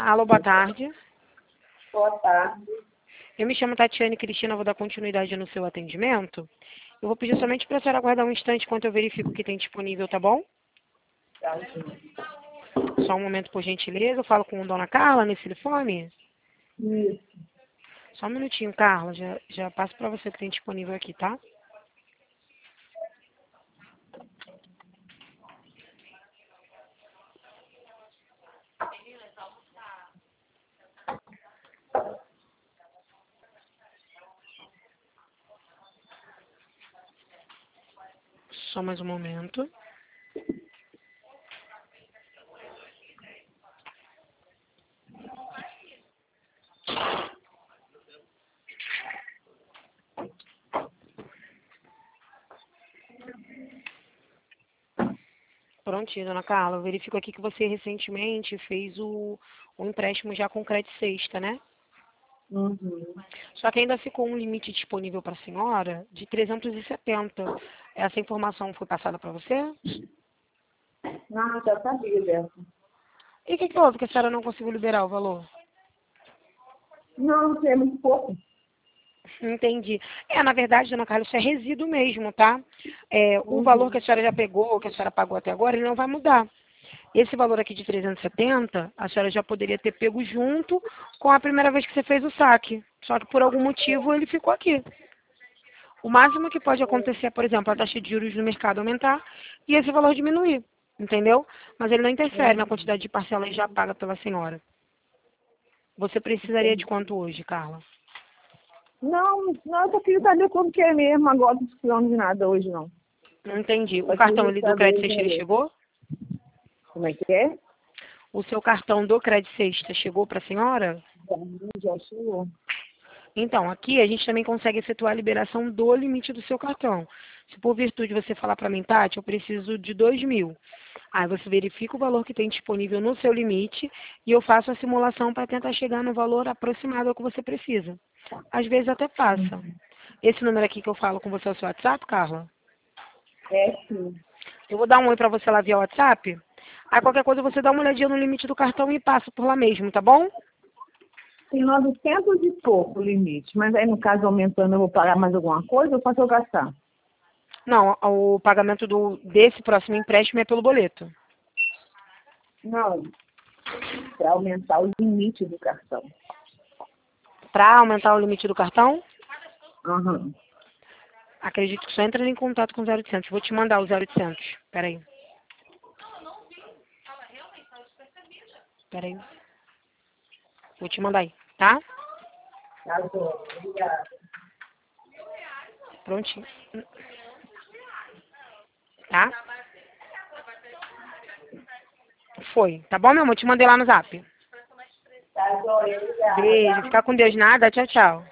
Alô, boa tarde. Boa tarde. Eu me chamo Tatiane Cristina, vou dar continuidade no seu atendimento. Eu vou pedir somente para a senhora aguardar um instante enquanto eu verifico o que tem disponível, tá bom? Tá. Só um momento, por gentileza. Eu falo com a dona Carla nesse telefone. Isso. Só um minutinho, Carla. Já passo para você o que tem disponível aqui, tá? Só mais um momento. Prontinho, dona Carla. Eu verifico aqui que você recentemente fez o empréstimo já com crédito sexta, né? Uhum. Só que ainda ficou um limite disponível para a senhora de 370. Essa informação foi passada para você? Não, já sabia dessa. E o que houve que a senhora não conseguiu liberar o valor? Não, é muito pouco. Entendi. Na verdade, dona Carla, isso é resíduo mesmo, tá? O valor Uhum. que a senhora já pegou, que a senhora pagou até agora, ele não vai mudar. Esse valor aqui de 370, a senhora já poderia ter pego junto com a primeira vez que você fez o saque. Só que por algum motivo ele ficou aqui. O máximo que pode acontecer é, por exemplo, a taxa de juros no mercado aumentar e esse valor diminuir, entendeu? Mas ele não interfere na Uhum. quantidade de parcelas já paga pela senhora. Você precisaria de Entendi. quanto hoje, Carla? Não, eu só queria saber como que é mesmo. Agora não precisamos de nada hoje, não. Não entendi. O Só cartão queria ali do saber Crédito o Sexta ele valor. chegou? Como é que é? O seu cartão do Crédito Sexta chegou para a senhora? Já chegou. Então, aqui a gente também consegue efetuar a liberação do limite do seu cartão. Se por virtude você falar para mim, Tati, eu preciso de 2.000. Aí você verifica o valor que tem disponível no seu limite e eu faço a simulação para tentar chegar no valor aproximado ao que você precisa. Às vezes até passa. Esse número aqui que eu falo com você é o seu WhatsApp, Carla? É sim. Eu vou dar um oi para você lá via WhatsApp. Aí qualquer coisa você dá uma olhadinha no limite do cartão e passa por lá mesmo, tá bom? Tem 900 e pouco o limite. Mas aí, no caso, aumentando, eu vou pagar mais alguma coisa ou posso eu gastar? Não, o pagamento desse próximo empréstimo é pelo boleto. Não, para aumentar o limite do cartão. Para aumentar o limite do cartão, Aham. acredito que só entra em contato com o 0800. Vou te mandar o 0800. Peraí. Peraí. Vou te mandar aí, tá? Tá bom, obrigada. Prontinho. Tá? Foi. Tá bom, meu amor? Te mandei lá no zap. Tá bom, obrigada. Beijo. Fica com Deus. Nada. Tchau, tchau.